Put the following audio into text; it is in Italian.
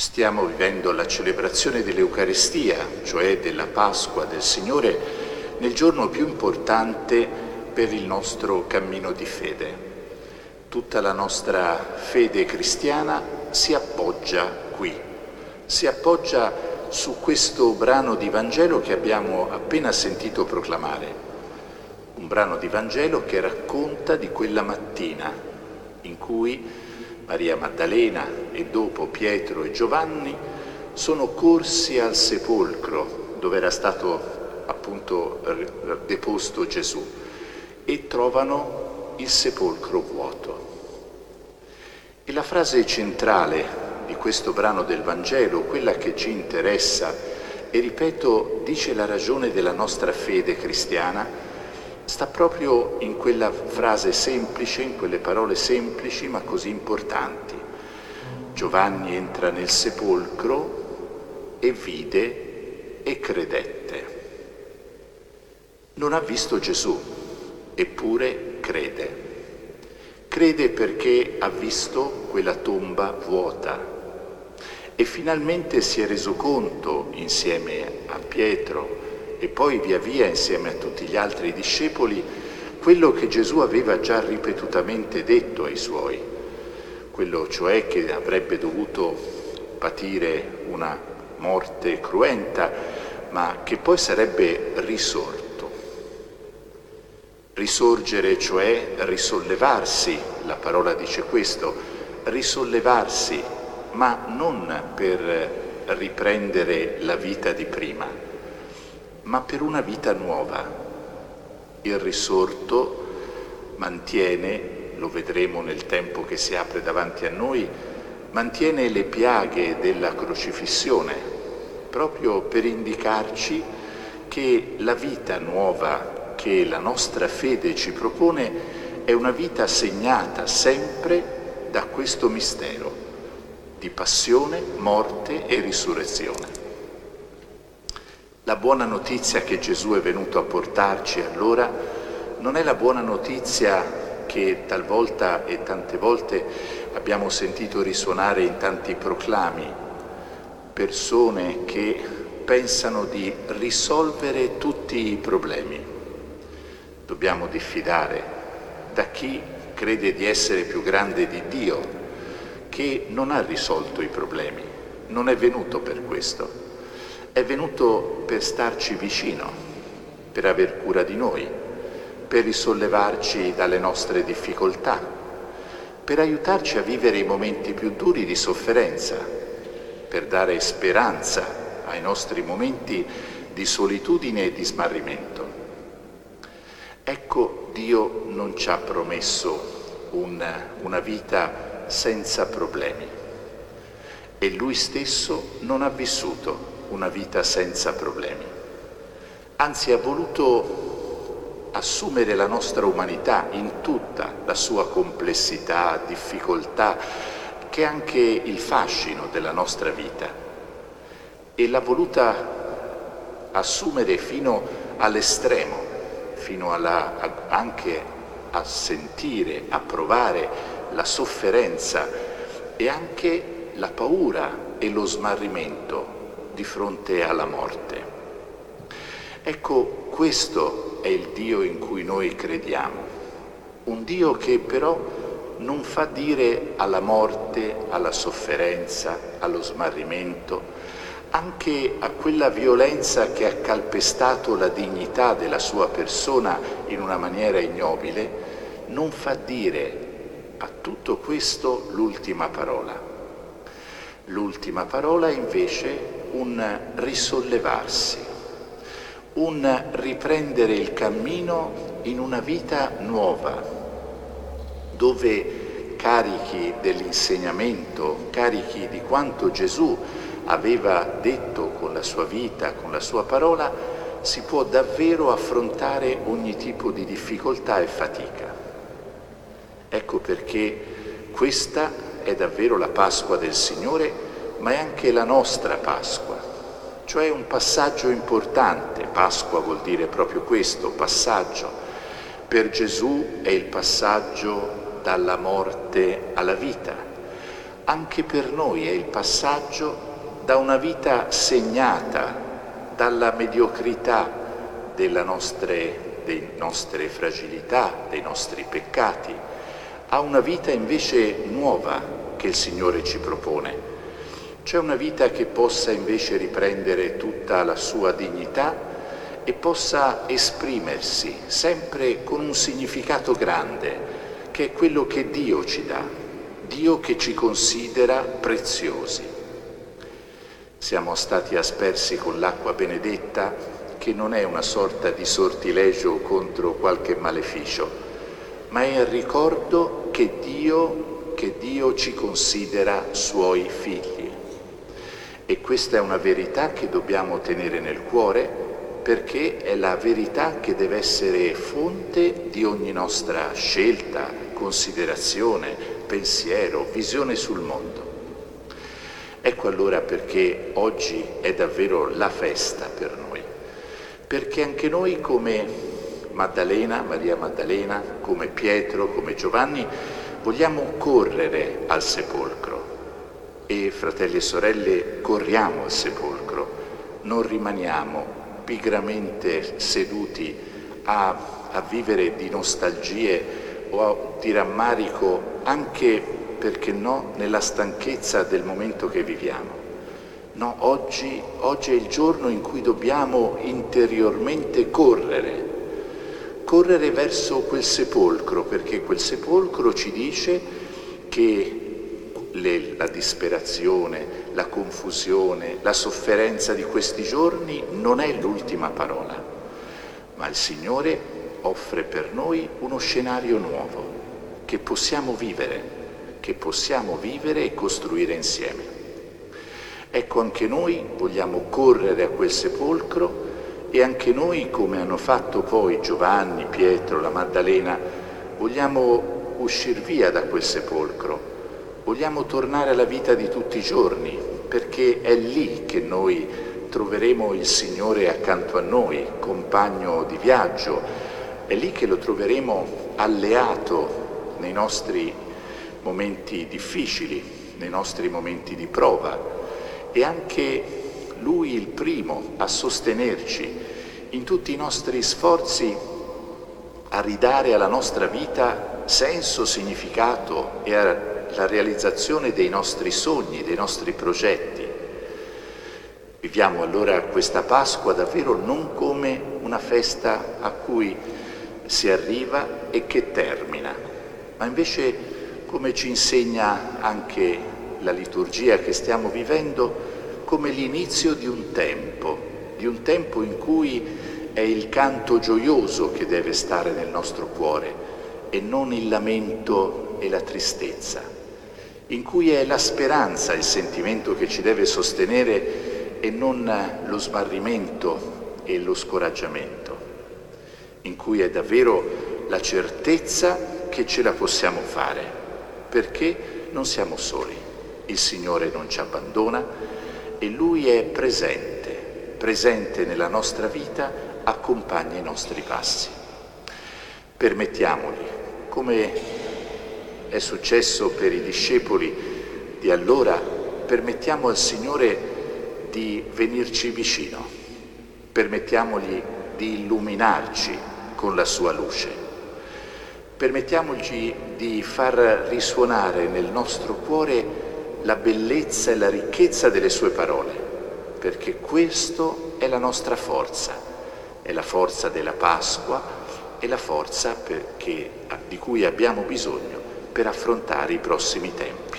Stiamo vivendo la celebrazione dell'Eucaristia, cioè della Pasqua del Signore, nel giorno più importante per il nostro cammino di fede. Tutta la nostra fede cristiana si appoggia qui, si appoggia su questo brano di Vangelo che abbiamo appena sentito proclamare. Un brano di Vangelo che racconta di quella mattina in cui Maria Maddalena e dopo Pietro e Giovanni sono corsi al sepolcro dove era stato appunto deposto Gesù e trovano il sepolcro vuoto. E la frase centrale di questo brano del Vangelo, quella che ci interessa e ripeto dice la ragione della nostra fede cristiana, sta proprio in quella frase semplice, in quelle parole semplici ma così importanti. Giovanni entra nel sepolcro e vide e credette. Non ha visto Gesù, eppure crede. Crede perché ha visto quella tomba vuota e finalmente si è reso conto, insieme a Pietro, e poi via via insieme a tutti gli altri discepoli, quello che Gesù aveva già ripetutamente detto ai suoi, quello cioè che avrebbe dovuto patire una morte cruenta, ma che poi sarebbe risorto. Risorgere, cioè risollevarsi, la parola dice questo, risollevarsi, ma non per riprendere la vita di prima, ma per una vita nuova. Il risorto mantiene, lo vedremo nel tempo che si apre davanti a noi, mantiene le piaghe della crocifissione, proprio per indicarci che la vita nuova che la nostra fede ci propone è una vita segnata sempre da questo mistero di passione, morte e risurrezione. La buona notizia che Gesù è venuto a portarci allora non è la buona notizia che talvolta e tante volte abbiamo sentito risuonare in tanti proclami, persone che pensano di risolvere tutti i problemi. Dobbiamo diffidare da chi crede di essere più grande di Dio, che non ha risolto i problemi, non è venuto per questo. È venuto per starci vicino, per aver cura di noi, per risollevarci dalle nostre difficoltà, per aiutarci a vivere i momenti più duri di sofferenza, per dare speranza ai nostri momenti di solitudine e di smarrimento. Ecco, Dio non ci ha promesso una vita senza problemi e Lui stesso non ha vissuto una vita senza problemi. Anzi, ha voluto assumere la nostra umanità in tutta la sua complessità, difficoltà, che è anche il fascino della nostra vita. E l'ha voluta assumere fino all'estremo, fino anche a sentire, a provare la sofferenza e anche la paura e lo smarrimento di fronte alla morte. Ecco, questo è il Dio in cui noi crediamo, un Dio che però non fa dire alla morte, alla sofferenza, allo smarrimento, anche a quella violenza che ha calpestato la dignità della sua persona in una maniera ignobile, non fa dire a tutto questo l'ultima parola. L'ultima parola è invece un risollevarsi, un riprendere il cammino in una vita nuova, dove carichi dell'insegnamento, carichi di quanto Gesù aveva detto con la sua vita, con la sua parola, si può davvero affrontare ogni tipo di difficoltà e fatica. Ecco perché questa è davvero la Pasqua del Signore, ma è anche la nostra Pasqua, cioè un passaggio importante. Pasqua vuol dire proprio questo, passaggio. Per Gesù è il passaggio dalla morte alla vita, anche per noi è il passaggio da una vita segnata dalla mediocrità delle nostre fragilità, dei nostri peccati, a una vita invece nuova che il Signore ci propone. C'è una vita che possa invece riprendere tutta la sua dignità e possa esprimersi sempre con un significato grande, che è quello che Dio ci dà, Dio che ci considera preziosi. Siamo stati aspersi con l'acqua benedetta, che non è una sorta di sortilegio contro qualche maleficio, ma è il ricordo che Dio ci considera suoi figli. E questa è una verità che dobbiamo tenere nel cuore, perché è la verità che deve essere fonte di ogni nostra scelta, considerazione, pensiero, visione sul mondo. Ecco allora perché oggi è davvero la festa per noi, perché anche noi come Maddalena, Maria Maddalena, come Pietro, come Giovanni, vogliamo correre al sepolcro. E fratelli e sorelle, corriamo al sepolcro, non rimaniamo pigramente seduti a vivere di nostalgie o di rammarico, anche, perché no, nella stanchezza del momento che viviamo. No, oggi è il giorno in cui dobbiamo interiormente correre verso quel sepolcro, perché quel sepolcro ci dice che la disperazione, la confusione, la sofferenza di questi giorni non è l'ultima parola, ma il Signore offre per noi uno scenario nuovo che possiamo vivere e costruire insieme. Ecco, anche noi vogliamo correre a quel sepolcro e anche noi, come hanno fatto poi Giovanni, Pietro, la Maddalena, vogliamo uscire via da quel sepolcro. Vogliamo tornare alla vita di tutti i giorni, perché è lì che noi troveremo il Signore accanto a noi, compagno di viaggio, è lì che lo troveremo alleato nei nostri momenti difficili, nei nostri momenti di prova, e anche Lui il primo a sostenerci in tutti i nostri sforzi a ridare alla nostra vita senso, significato e la realizzazione dei nostri sogni, dei nostri progetti. Viviamo allora questa Pasqua davvero non come una festa a cui si arriva e che termina, ma invece, come ci insegna anche la liturgia che stiamo vivendo, come l'inizio di un tempo in cui è il canto gioioso che deve stare nel nostro cuore e non il lamento e la tristezza, in cui è la speranza il sentimento che ci deve sostenere e non lo smarrimento e lo scoraggiamento, in cui è davvero la certezza che ce la possiamo fare, perché non siamo soli, il Signore non ci abbandona e Lui è presente nella nostra vita, accompagna i nostri passi. Permettiamogli, come è successo per i discepoli di allora, permettiamo al Signore di venirci vicino, permettiamogli di illuminarci con la sua luce, permettiamogli di far risuonare nel nostro cuore la bellezza e la ricchezza delle sue parole, perché questo è la nostra forza, è la forza della Pasqua, è la forza di cui abbiamo bisogno per affrontare i prossimi tempi.